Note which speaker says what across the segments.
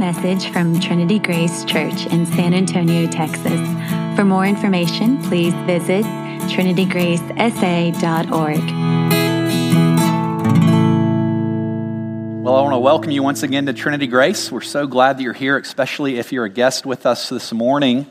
Speaker 1: message from Trinity Grace Church in San Antonio, Texas. For more information, please visit trinitygracesa.org.
Speaker 2: Well, I want to welcome you once again to Trinity Grace. We're so glad that you're here, especially if you're a guest with us this morning.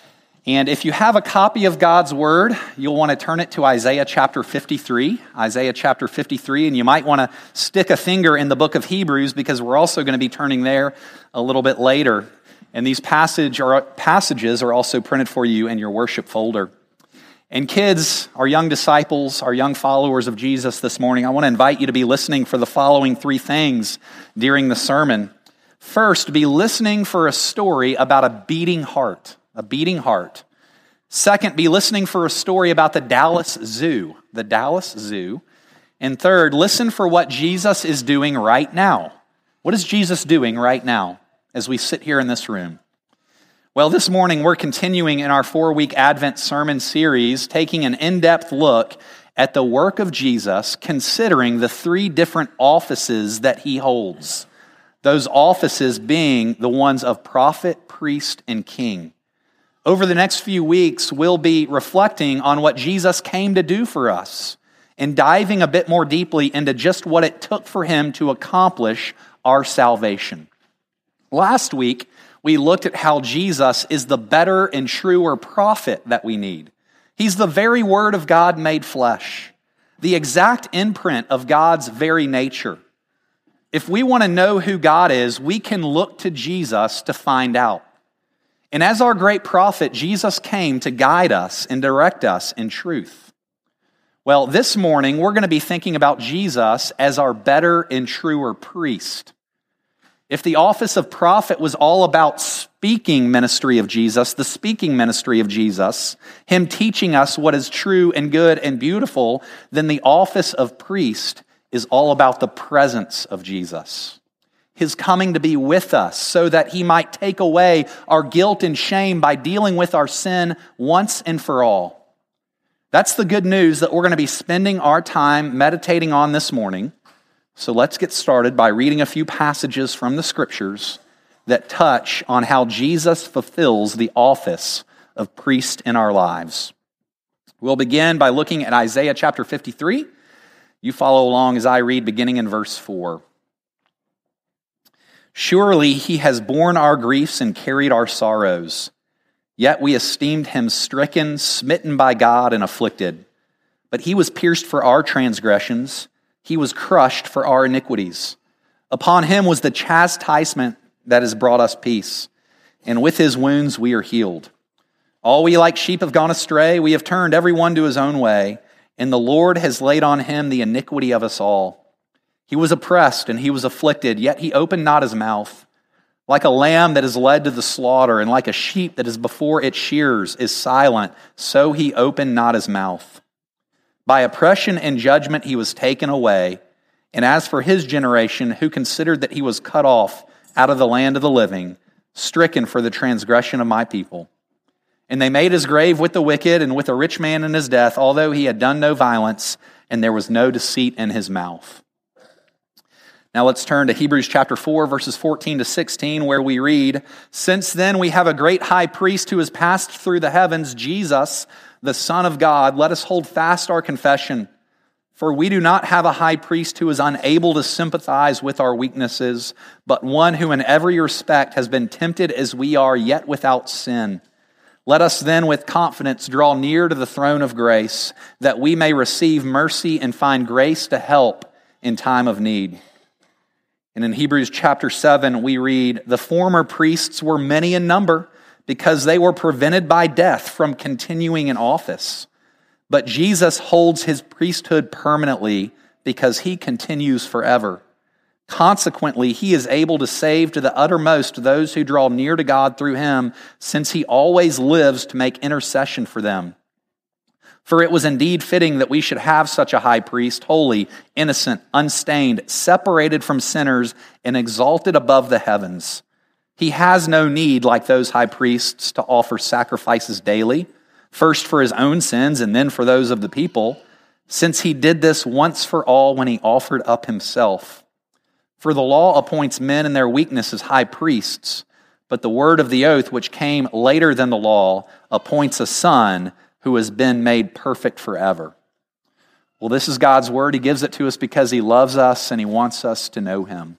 Speaker 2: And if you have a copy of God's Word, you'll want to turn it to Isaiah chapter 53. Isaiah chapter 53, and you might want to stick a finger in the book of Hebrews because we're also going to be turning there a little bit later. And these passages are also printed for you in your worship folder. And kids, our young disciples, our young followers of Jesus this morning, I want to invite you to be listening for the following three things during the sermon. First, be listening for a story about a beating heart. A beating heart. Second, be listening for a story about the Dallas Zoo. The Dallas Zoo. And third, listen for what Jesus is doing right now. What is Jesus doing right now as we sit here in this room? Well, this morning we're continuing in our 4-week Advent sermon series, taking an in-depth look at the work of Jesus, considering the 3 different offices that he holds. Those offices being the ones of prophet, priest, and king. Over the next few weeks, we'll be reflecting on what Jesus came to do for us and diving a bit more deeply into just what it took for him to accomplish our salvation. Last week, we looked at how Jesus is the better and truer prophet that we need. He's the very Word of God made flesh, the exact imprint of God's very nature. If we want to know who God is, we can look to Jesus to find out. And as our great prophet, Jesus came to guide us and direct us in truth. Well, this morning, we're going to be thinking about Jesus as our better and truer priest. If the office of prophet was all about speaking ministry of Jesus, the speaking ministry of Jesus, him teaching us what is true and good and beautiful, then the office of priest is all about the presence of Jesus. His coming to be with us so that he might take away our guilt and shame by dealing with our sin once and for all. That's the good news that we're going to be spending our time meditating on this morning. So let's get started by reading a few passages from the Scriptures that touch on how Jesus fulfills the office of priest in our lives. We'll begin by looking at Isaiah chapter 53. You follow along as I read beginning in verse 4. Surely he has borne our griefs and carried our sorrows. Yet we esteemed him stricken, smitten by God, and afflicted. But he was pierced for our transgressions. He was crushed for our iniquities. Upon him was the chastisement that has brought us peace. And with his wounds we are healed. All we like sheep have gone astray. We have turned every one to his own way. And the Lord has laid on him the iniquity of us all. He was oppressed and he was afflicted, yet he opened not his mouth. Like a lamb that is led to the slaughter, and like a sheep that is before its shearers is silent, so he opened not his mouth. By oppression and judgment he was taken away. And as for his generation, who considered that he was cut off out of the land of the living, stricken for the transgression of my people. And they made his grave with the wicked and with a rich man in his death, although he had done no violence, and there was no deceit in his mouth. Now let's turn to Hebrews chapter 4, verses 14 to 16, where we read, Since then we have a great high priest who has passed through the heavens, Jesus, the Son of God. Let us hold fast our confession. For we do not have a high priest who is unable to sympathize with our weaknesses, but one who in every respect has been tempted as we are, yet without sin. Let us then with confidence draw near to the throne of grace, that we may receive mercy and find grace to help in time of need. And in Hebrews chapter 7, we read, The former priests were many in number because they were prevented by death from continuing in office. But Jesus holds his priesthood permanently because he continues forever. Consequently, he is able to save to the uttermost those who draw near to God through him, since he always lives to make intercession for them. For it was indeed fitting that we should have such a high priest, holy, innocent, unstained, separated from sinners, and exalted above the heavens. He has no need, like those high priests, to offer sacrifices daily, first for his own sins and then for those of the people, since he did this once for all when he offered up himself. For the law appoints men in their weakness as high priests, but the word of the oath, which came later than the law, appoints a son who has been made perfect forever. Well, this is God's word. He gives it to us because he loves us and he wants us to know him.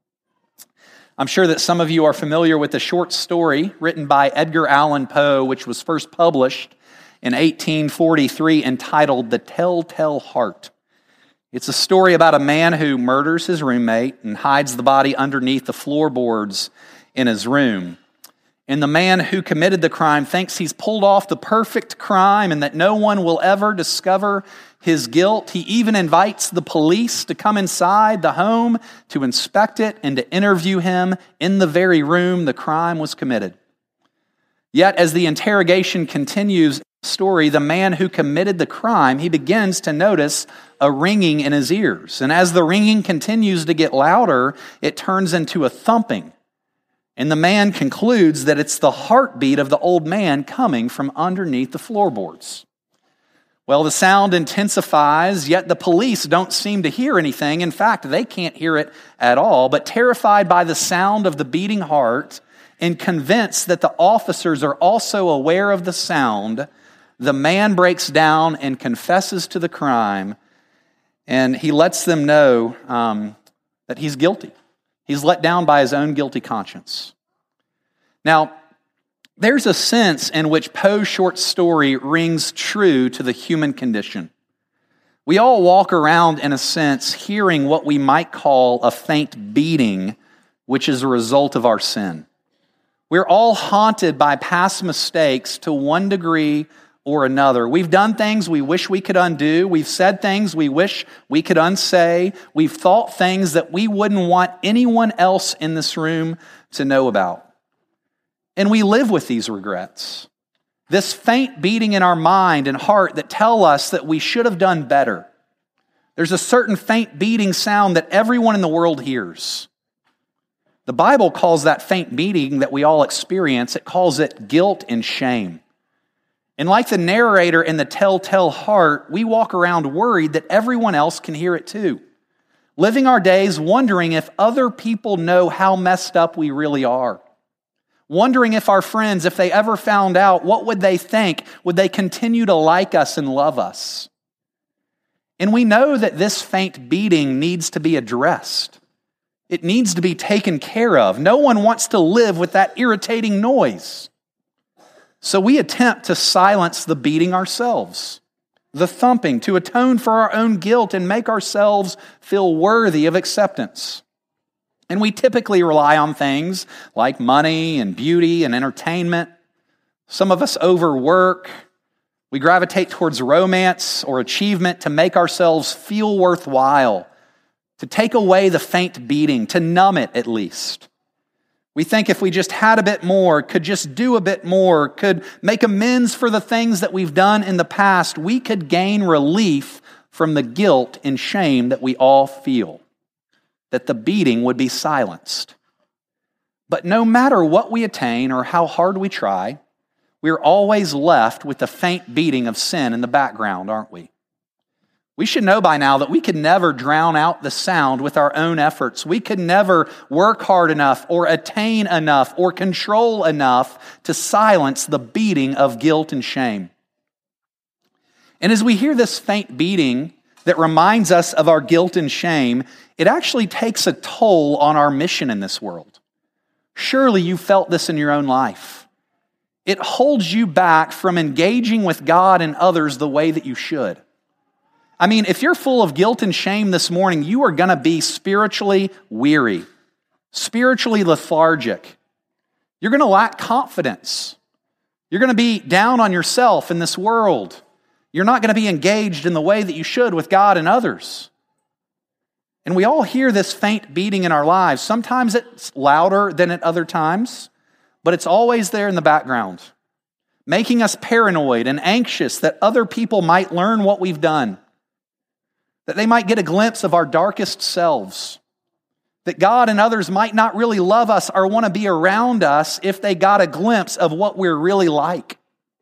Speaker 2: I'm sure that some of you are familiar with the short story written by Edgar Allan Poe, which was first published in 1843, entitled The Telltale Heart. It's a story about a man who murders his roommate and hides the body underneath the floorboards in his room. And the man who committed the crime thinks he's pulled off the perfect crime and that no one will ever discover his guilt. He even invites the police to come inside the home to inspect it and to interview him in the very room the crime was committed. Yet, as the interrogation continues in the story, the man who committed the crime, he begins to notice a ringing in his ears. And as the ringing continues to get louder, it turns into a thumping. And the man concludes that it's the heartbeat of the old man coming from underneath the floorboards. Well, the sound intensifies, yet the police don't seem to hear anything. In fact, they can't hear it at all. But terrified by the sound of the beating heart and convinced that the officers are also aware of the sound, the man breaks down and confesses to the crime, and he lets them know that he's guilty. He's let down by his own guilty conscience. Now, there's a sense in which Poe's short story rings true to the human condition. We all walk around, in a sense, hearing what we might call a faint beating, which is a result of our sin. We're all haunted by past mistakes to one degree or another. We've done things we wish we could undo. We've said things we wish we could unsay. We've thought things that we wouldn't want anyone else in this room to know about. And we live with these regrets. This faint beating in our mind and heart that tell us that we should have done better. There's a certain faint beating sound that everyone in the world hears. The Bible calls that faint beating that we all experience, it calls it guilt and shame. And like the narrator in The Telltale Heart, we walk around worried that everyone else can hear it too. Living our days wondering if other people know how messed up we really are. Wondering if our friends, if they ever found out, what would they think? Would they continue to like us and love us? And we know that this faint beating needs to be addressed. It needs to be taken care of. No one wants to live with that irritating noise. So we attempt to silence the beating ourselves, the thumping, to atone for our own guilt and make ourselves feel worthy of acceptance. And we typically rely on things like money and beauty and entertainment. Some of us overwork. We gravitate towards romance or achievement to make ourselves feel worthwhile, to take away the faint beating, to numb it at least. We think if we just had a bit more, could just do a bit more, could make amends for the things that we've done in the past, we could gain relief from the guilt and shame that we all feel, that the beating would be silenced. But no matter what we attain or how hard we try, we're always left with the faint beating of sin in the background, aren't we? We should know by now that we could never drown out the sound with our own efforts. We could never work hard enough or attain enough or control enough to silence the beating of guilt and shame. And as we hear this faint beating that reminds us of our guilt and shame, it actually takes a toll on our mission in this world. Surely you felt this in your own life. It holds you back from engaging with God and others the way that you should. I mean, if you're full of guilt and shame this morning, you are going to be spiritually weary, spiritually lethargic. You're going to lack confidence. You're going to be down on yourself in this world. You're not going to be engaged in the way that you should with God and others. And we all hear this faint beating in our lives. Sometimes it's louder than at other times, but it's always there in the background, making us paranoid and anxious that other people might learn what we've done, that they might get a glimpse of our darkest selves, that God and others might not really love us or want to be around us if they got a glimpse of what we're really like.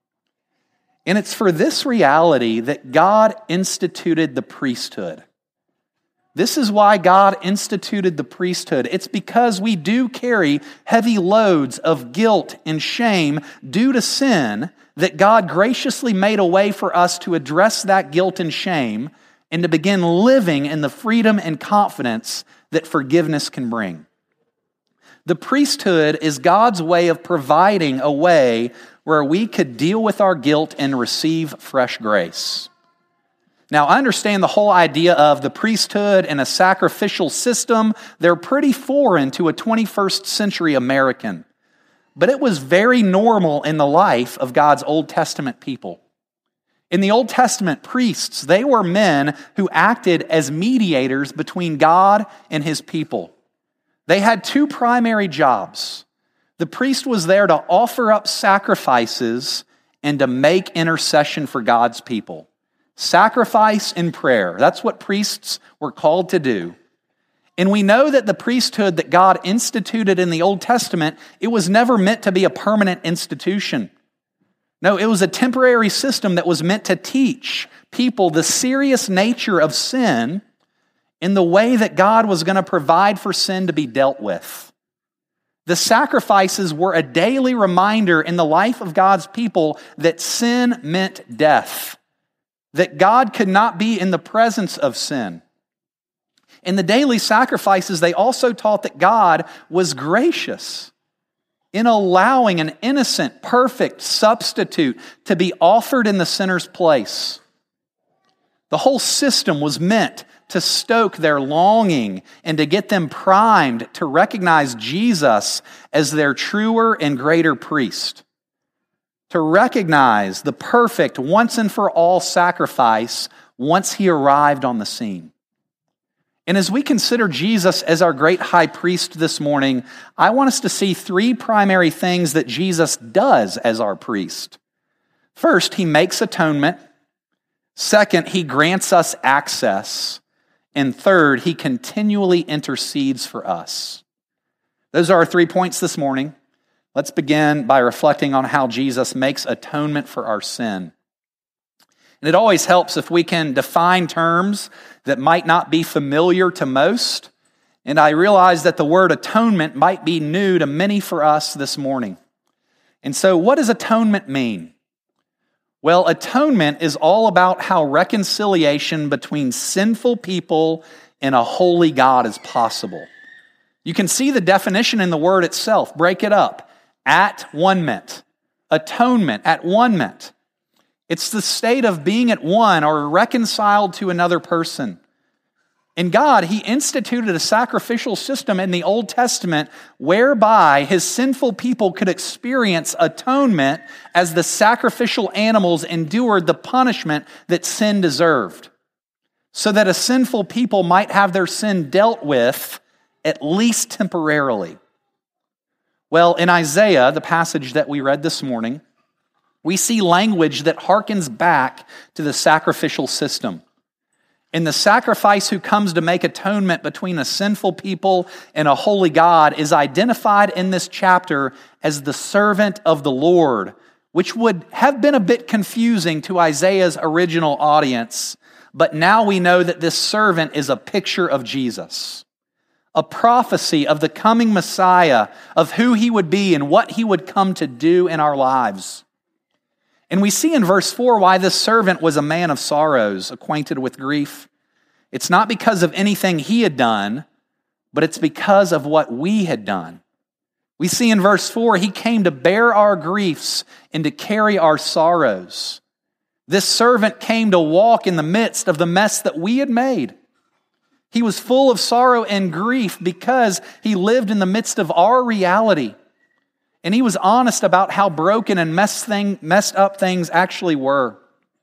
Speaker 2: And it's for this reality that God instituted the priesthood. This is why God instituted the priesthood. It's because we do carry heavy loads of guilt and shame due to sin that God graciously made a way for us to address that guilt and shame and to begin living in the freedom and confidence that forgiveness can bring. The priesthood is God's way of providing a way where we could deal with our guilt and receive fresh grace. Now, I understand the whole idea of the priesthood and a sacrificial system. They're pretty foreign to a 21st century American. But it was very normal in the life of God's Old Testament people. In the Old Testament, priests, they were men who acted as mediators between God and his people. They had two primary jobs. The priest was there to offer up sacrifices and to make intercession for God's people. Sacrifice and prayer. That's what priests were called to do. And we know that the priesthood that God instituted in the Old Testament, it was never meant to be a permanent institution. No, it was a temporary system that was meant to teach people the serious nature of sin in the way that God was going to provide for sin to be dealt with. The sacrifices were a daily reminder in the life of God's people that sin meant death, that God could not be in the presence of sin. In the daily sacrifices, they also taught that God was gracious in allowing an innocent, perfect substitute to be offered in the sinner's place. The whole system was meant to stoke their longing and to get them primed to recognize Jesus as their truer and greater priest. To recognize the perfect once and for all sacrifice once he arrived on the scene. And as we consider Jesus as our great high priest this morning, I want us to see three primary things that Jesus does as our priest. First, he makes atonement. Second, he grants us access. And third, he continually intercedes for us. Those are our 3 points this morning. Let's begin by reflecting on how Jesus makes atonement for our sin. And it always helps if we can define terms that might not be familiar to most. And I realize that the word atonement might be new to many for us this morning. And so what does atonement mean? Well, atonement is all about how reconciliation between sinful people and a holy God is possible. You can see the definition in the word itself. Break it up. At one-ment. Atonement, at one-ment. It's the state of being at one or reconciled to another person. In God, he instituted a sacrificial system in the Old Testament whereby his sinful people could experience atonement as the sacrificial animals endured the punishment that sin deserved, so that a sinful people might have their sin dealt with, at least temporarily. Well, in Isaiah, the passage that we read this morning, we see language that harkens back to the sacrificial system. And the sacrifice who comes to make atonement between a sinful people and a holy God is identified in this chapter as the servant of the Lord, which would have been a bit confusing to Isaiah's original audience. But now we know that this servant is a picture of Jesus, a prophecy of the coming Messiah, of who he would be and what he would come to do in our lives. And we see in verse 4 why this servant was a man of sorrows, acquainted with grief. It's not because of anything he had done, but it's because of what we had done. We see in verse 4, he came to bear our griefs and to carry our sorrows. This servant came to walk in the midst of the mess that we had made. He was full of sorrow and grief because he lived in the midst of our reality. And he was honest about how broken and messed up things actually were.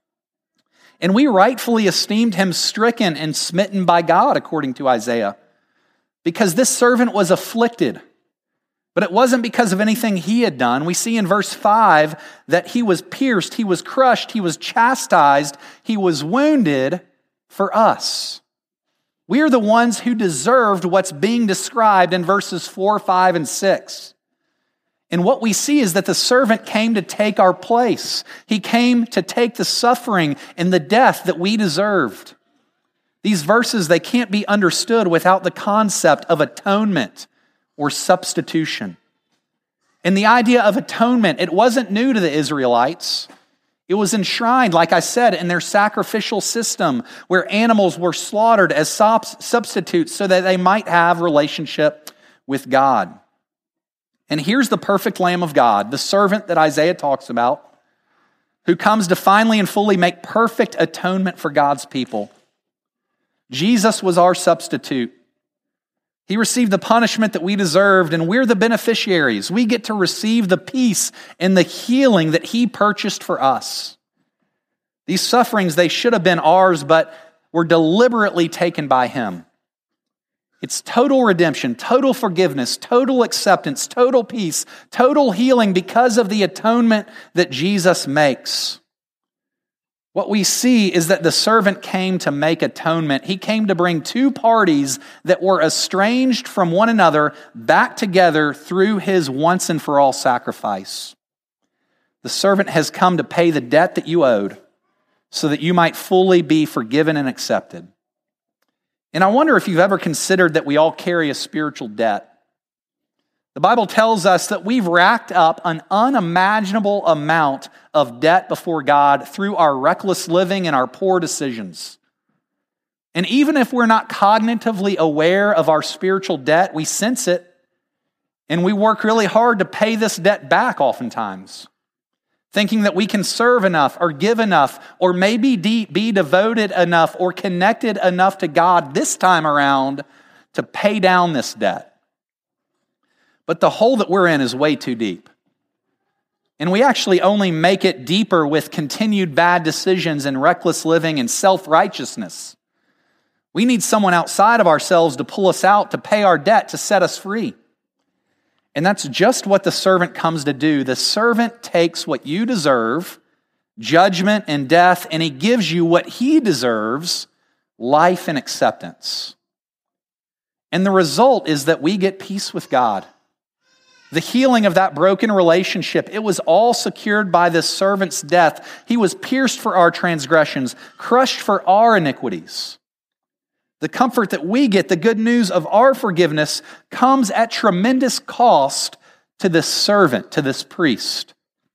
Speaker 2: And we rightfully esteemed him stricken and smitten by God, according to Isaiah, because this servant was afflicted. But it wasn't because of anything he had done. We see in verse 5 that he was pierced, he was crushed, he was chastised, he was wounded for us. We are the ones who deserved what's being described in verses 4, 5, and 6. And what we see is that the servant came to take our place. He came to take the suffering and the death that we deserved. These verses, they can't be understood without the concept of atonement or substitution. And the idea of atonement, it wasn't new to the Israelites. It was enshrined, like I said, in their sacrificial system where animals were slaughtered as substitutes so that they might have relationship with God. And here's the perfect Lamb of God, the servant that Isaiah talks about, who comes to finally and fully make perfect atonement for God's people. Jesus was our substitute. He received the punishment that we deserved, and we're the beneficiaries. We get to receive the peace and the healing that He purchased for us. These sufferings, they should have been ours, but were deliberately taken by Him. It's total redemption, total forgiveness, total acceptance, total peace, total healing because of the atonement that Jesus makes. What we see is that the servant came to make atonement. He came to bring two parties that were estranged from one another back together through His once and for all sacrifice. The servant has come to pay the debt that you owed so that you might fully be forgiven and accepted. And I wonder if you've ever considered that we all carry a spiritual debt. The Bible tells us that we've racked up an unimaginable amount of debt before God through our reckless living and our poor decisions. And even if we're not cognitively aware of our spiritual debt, we sense it, and we work really hard to pay this debt back oftentimes, thinking that we can serve enough or give enough or maybe be devoted enough or connected enough to God this time around to pay down this debt. But the hole that we're in is way too deep. And we actually only make it deeper with continued bad decisions and reckless living and self-righteousness. We need someone outside of ourselves to pull us out, to pay our debt, to set us free. And that's just what the servant comes to do. The servant takes what you deserve, judgment and death, and He gives you what He deserves, life and acceptance. And the result is that we get peace with God. The healing of that broken relationship, it was all secured by this servant's death. He was pierced for our transgressions, crushed for our iniquities. The comfort that we get, the good news of our forgiveness, comes at tremendous cost to this servant, to this priest.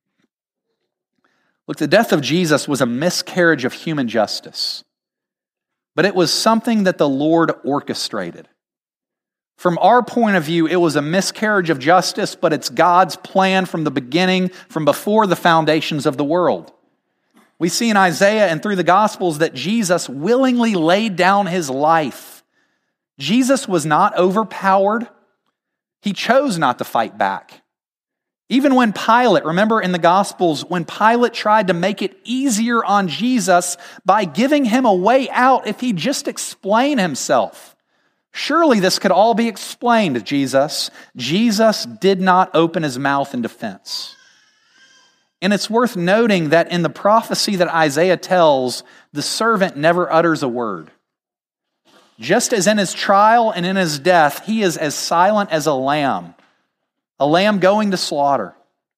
Speaker 2: Look, the death of Jesus was a miscarriage of human justice, but it was something that the Lord orchestrated. From our point of view, it was a miscarriage of justice, but it's God's plan from the beginning, from before the foundations of the world. We see in Isaiah and through the Gospels that Jesus willingly laid down His life. Jesus was not overpowered. He chose not to fight back. Even when Pilate, remember in the Gospels, when Pilate tried to make it easier on Jesus by giving Him a way out if He'd just explain Himself. Surely this could all be explained to Jesus. Jesus did not open His mouth in defense. And it's worth noting that in the prophecy that Isaiah tells, the servant never utters a word. Just as in His trial and in His death, He is as silent as a lamb going to slaughter.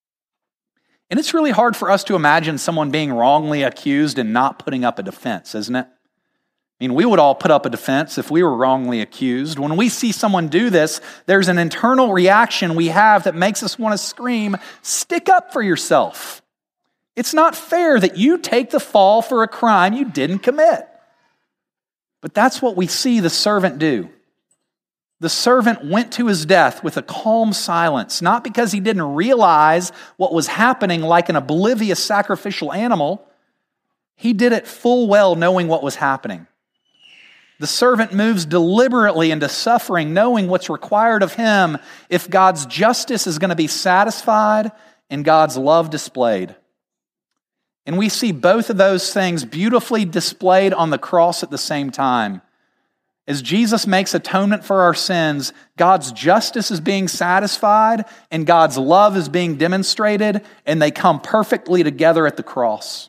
Speaker 2: And it's really hard for us to imagine someone being wrongly accused and not putting up a defense, isn't it? I mean, we would all put up a defense if we were wrongly accused. When we see someone do this, there's an internal reaction we have that makes us want to scream, "Stick up for yourself. It's not fair that you take the fall for a crime you didn't commit." But that's what we see the servant do. The servant went to his death with a calm silence, not because he didn't realize what was happening like an oblivious sacrificial animal. He did it full well knowing what was happening. The servant moves deliberately into suffering, knowing what's required of him if God's justice is going to be satisfied and God's love displayed. And we see both of those things beautifully displayed on the cross at the same time. As Jesus makes atonement for our sins, God's justice is being satisfied and God's love is being demonstrated, and they come perfectly together at the cross.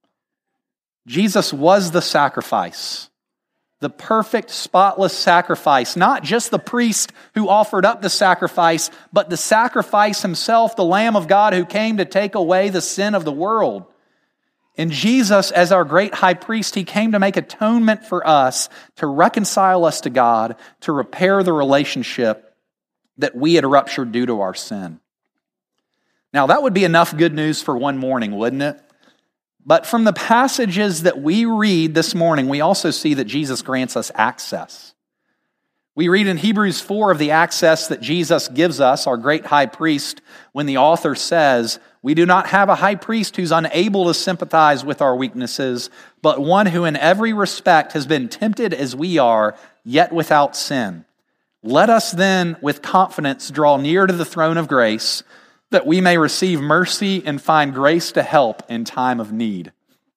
Speaker 2: Jesus was the sacrifice. The perfect, spotless sacrifice, not just the priest who offered up the sacrifice, but the sacrifice Himself, the Lamb of God who came to take away the sin of the world. And Jesus, as our great high priest, he came to make atonement for us, to reconcile us to God, to repair the relationship that we had ruptured due to our sin. Now, that would be enough good news for one morning, wouldn't it? But from the passages that we read this morning, we also see that Jesus grants us access. We read in Hebrews 4 of the access that Jesus gives us, our great high priest, when the author says, "We do not have a high priest who's unable to sympathize with our weaknesses, but one who in every respect has been tempted as we are, yet without sin. Let us then with confidence draw near to the throne of grace, that we may receive mercy and find grace to help in time of need."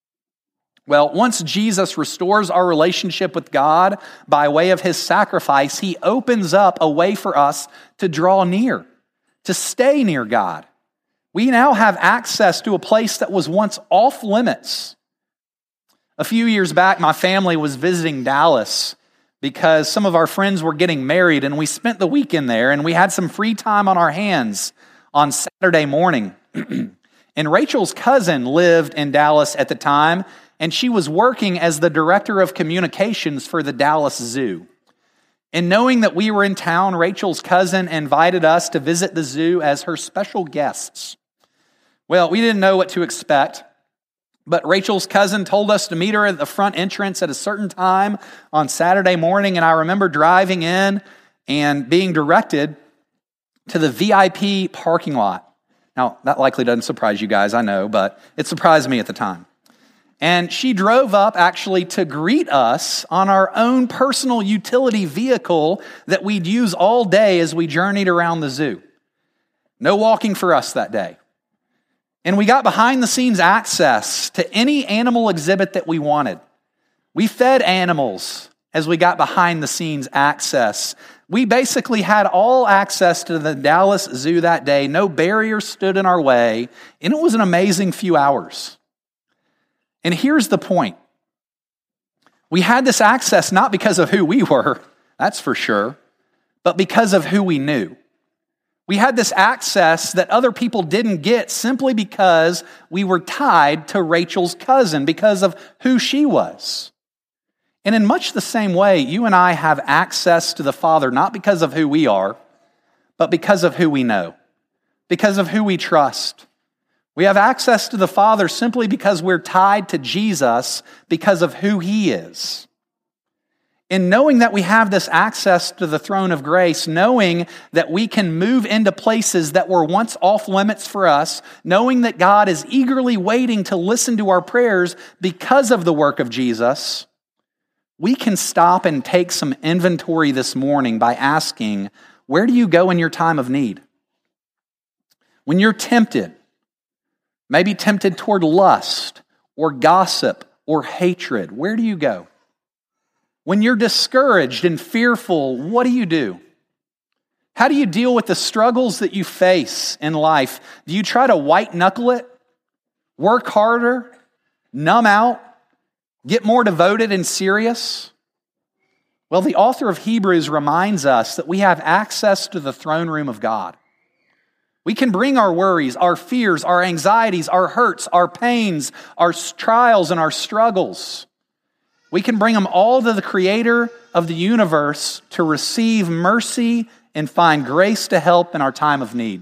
Speaker 2: Well, once Jesus restores our relationship with God by way of his sacrifice, he opens up a way for us to draw near, to stay near God. We now have access to a place that was once off limits. A few years back, my family was visiting Dallas because some of our friends were getting married, and we spent the weekend there, and we had some free time on our hands on Saturday morning. And Rachel's cousin lived in Dallas at the time, and she was working as the director of communications for the Dallas Zoo. And knowing that we were in town, Rachel's cousin invited us to visit the zoo as her special guests. Well, we didn't know what to expect, but Rachel's cousin told us to meet her at the front entrance at a certain time on Saturday morning, and I remember driving in and being directed to the VIP parking lot. Now, that likely doesn't surprise you guys, I know, but it surprised me at the time. And she drove up actually to greet us on our own personal utility vehicle that we'd use all day as we journeyed around the zoo. No walking for us that day. And we got behind the scenes access to any animal exhibit that we wanted. We fed animals as we got behind the scenes access. We basically had all access to the Dallas Zoo that day. No barriers stood in our way, and it was an amazing few hours. And here's the point. We had this access not because of who we were, that's for sure, but because of who we knew. We had this access that other people didn't get simply because we were tied to Rachel's cousin, because of who she was. And in much the same way, you and I have access to the Father not because of who we are, but because of who we know, because of who we trust. We have access to the Father simply because we're tied to Jesus because of who he is. In knowing that we have this access to the throne of grace, knowing that we can move into places that were once off limits for us, knowing that God is eagerly waiting to listen to our prayers because of the work of Jesus, we can stop and take some inventory this morning by asking, where do you go in your time of need? When you're tempted, maybe tempted toward lust or gossip or hatred, where do you go? When you're discouraged and fearful, what do you do? How do you deal with the struggles that you face in life? Do you try to white knuckle it, work harder, numb out, get more devoted and serious? Well, the author of Hebrews reminds us that we have access to the throne room of God. We can bring our worries, our fears, our anxieties, our hurts, our pains, our trials, and our struggles. We can bring them all to the Creator of the universe to receive mercy and find grace to help in our time of need.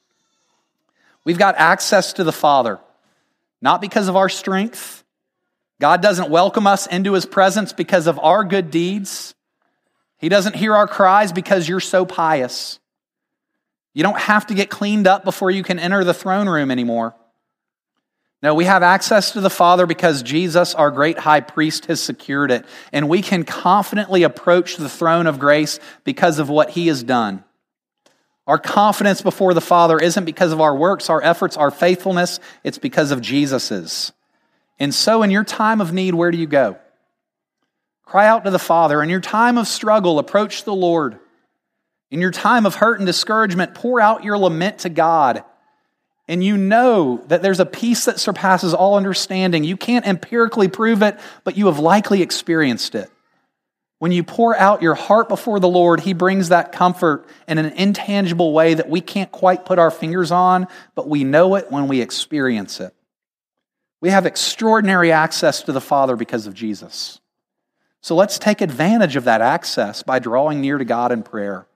Speaker 2: We've got access to the Father, not because of our strength. God doesn't welcome us into his presence because of our good deeds. He doesn't hear our cries because you're so pious. You don't have to get cleaned up before you can enter the throne room anymore. No, we have access to the Father because Jesus, our great high priest, has secured it. And we can confidently approach the throne of grace because of what he has done. Our confidence before the Father isn't because of our works, our efforts, our faithfulness. It's because of Jesus's. And so in your time of need, where do you go? Cry out to the Father. In your time of struggle, approach the Lord. In your time of hurt and discouragement, pour out your lament to God. And you know that there's a peace that surpasses all understanding. You can't empirically prove it, but you have likely experienced it. When you pour out your heart before the Lord, he brings that comfort in an intangible way that we can't quite put our fingers on, but we know it when we experience it. We have extraordinary access to the Father because of Jesus. So let's take advantage of that access by drawing near to God in prayer.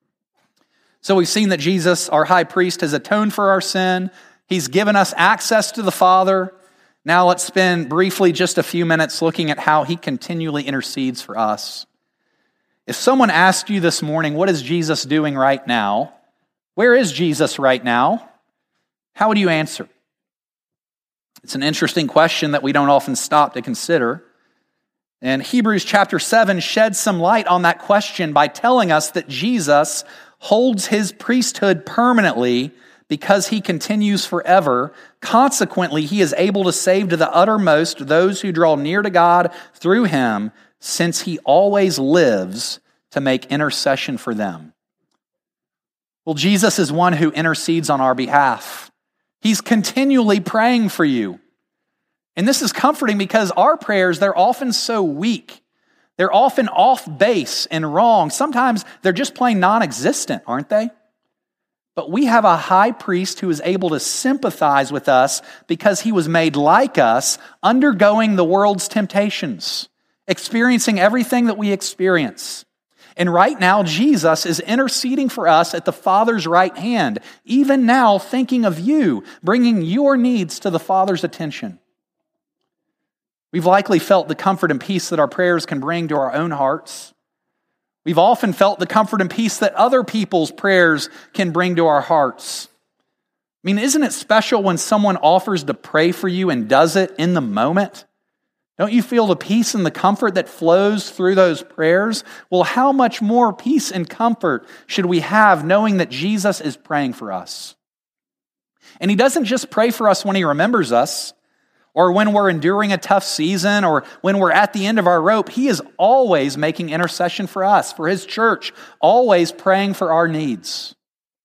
Speaker 2: So we've seen that Jesus, our high priest, has atoned for our sin. He's given us access to the Father. Now let's spend briefly just a few minutes looking at how he continually intercedes for us. If someone asked you this morning, what is Jesus doing right now? Where is Jesus right now? How would you answer? It's an interesting question that we don't often stop to consider. And Hebrews chapter 7 sheds some light on that question by telling us that Jesus holds his priesthood permanently because he continues forever. Consequently, he is able to save to the uttermost those who draw near to God through him, since he always lives to make intercession for them. Well, Jesus is one who intercedes on our behalf. He's continually praying for you. And this is comforting because our prayers, they're often so weak. They're often off base and wrong. Sometimes they're just plain non-existent, aren't they? But we have a high priest who is able to sympathize with us because he was made like us, undergoing the world's temptations, experiencing everything that we experience. And right now, Jesus is interceding for us at the Father's right hand, even now thinking of you, bringing your needs to the Father's attention. We've likely felt the comfort and peace that our prayers can bring to our own hearts. We've often felt the comfort and peace that other people's prayers can bring to our hearts. I mean, isn't it special when someone offers to pray for you and does it in the moment? Don't you feel the peace and the comfort that flows through those prayers? Well, how much more peace and comfort should we have knowing that Jesus is praying for us? And he doesn't just pray for us when he remembers us, or when we're enduring a tough season, or when we're at the end of our rope. He is always making intercession for us, for his church, always praying for our needs.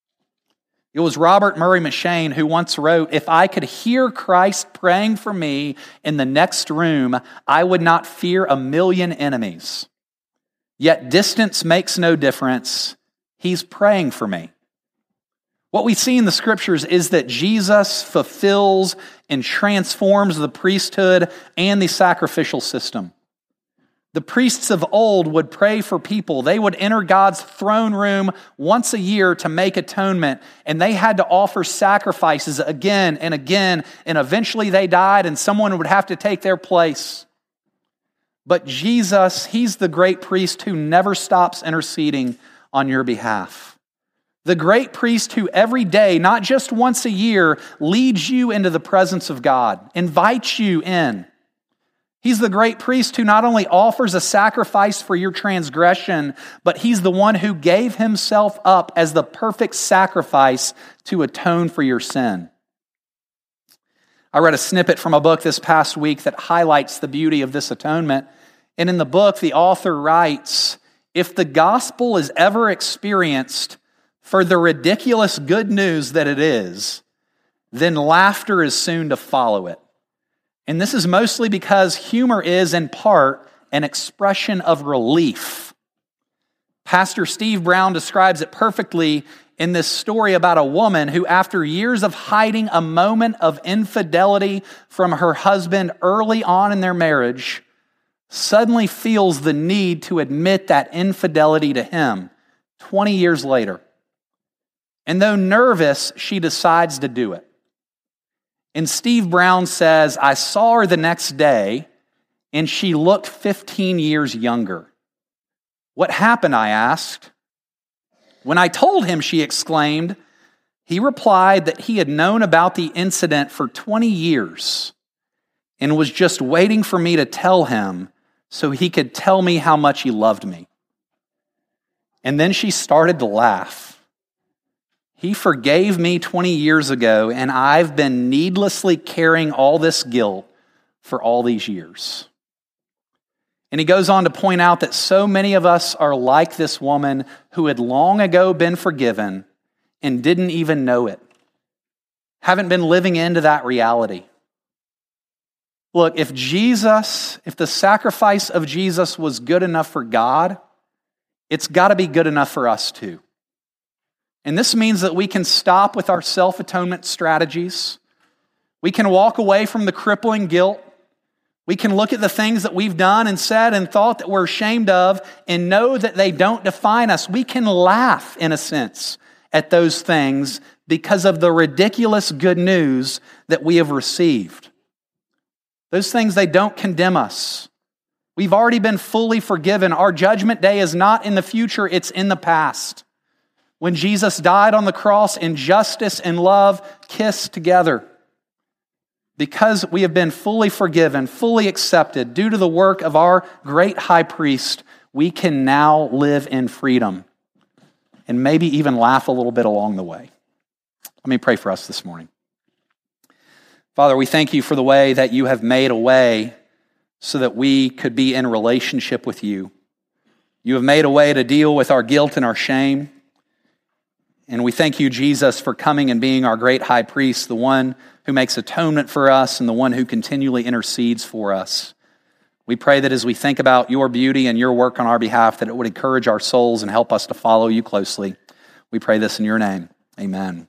Speaker 2: It was Robert Murray M'Cheyne who once wrote, "If I could hear Christ praying for me in the next room, I would not fear a million enemies. Yet distance makes no difference. He's praying for me." What we see in the scriptures is that Jesus fulfills and transforms the priesthood and the sacrificial system. The priests of old would pray for people. They would enter God's throne room once a year to make atonement, and they had to offer sacrifices again and again, and eventually they died and someone would have to take their place. But Jesus, he's the great priest who never stops interceding on your behalf. The great priest who every day, not just once a year, leads you into the presence of God, invites you in. He's the great priest who not only offers a sacrifice for your transgression, but he's the one who gave himself up as the perfect sacrifice to atone for your sin. I read a snippet from a book this past week that highlights the beauty of this atonement. And in the book, the author writes, "If the gospel is ever experienced for the ridiculous good news that it is, then laughter is soon to follow it. And this is mostly because humor is, in part, an expression of relief." Pastor Steve Brown describes it perfectly in this story about a woman who, after years of hiding a moment of infidelity from her husband early on in their marriage, suddenly feels the need to admit that infidelity to him 20 years later. And though nervous, she decides to do it. And Steve Brown says, "I saw her the next day, and she looked 15 years younger. What happened?" I asked. "When I told him," she exclaimed, "he replied that he had known about the incident for 20 years and was just waiting for me to tell him so he could tell me how much he loved me." And then she started to laugh. "He forgave me 20 years ago, and I've been needlessly carrying all this guilt for all these years." And he goes on to point out that so many of us are like this woman who had long ago been forgiven and didn't even know it, haven't been living into that reality. Look, if the sacrifice of Jesus was good enough for God, it's got to be good enough for us too. And this means that we can stop with our self-atonement strategies. We can walk away from the crippling guilt. We can look at the things that we've done and said and thought that we're ashamed of and know that they don't define us. We can laugh, in a sense, at those things because of the ridiculous good news that we have received. Those things, they don't condemn us. We've already been fully forgiven. Our judgment day is not in the future, it's in the past. When Jesus died on the cross and justice and love kissed together. Because we have been fully forgiven, fully accepted, due to the work of our great high priest, we can now live in freedom and maybe even laugh a little bit along the way. Let me pray for us this morning. Father, we thank you for the way that you have made a way so that we could be in relationship with you. You have made a way to deal with our guilt and our shame. And we thank you, Jesus, for coming and being our great high priest, the one who makes atonement for us and the one who continually intercedes for us. We pray that as we think about your beauty and your work on our behalf, that it would encourage our souls and help us to follow you closely. We pray this in your name. Amen.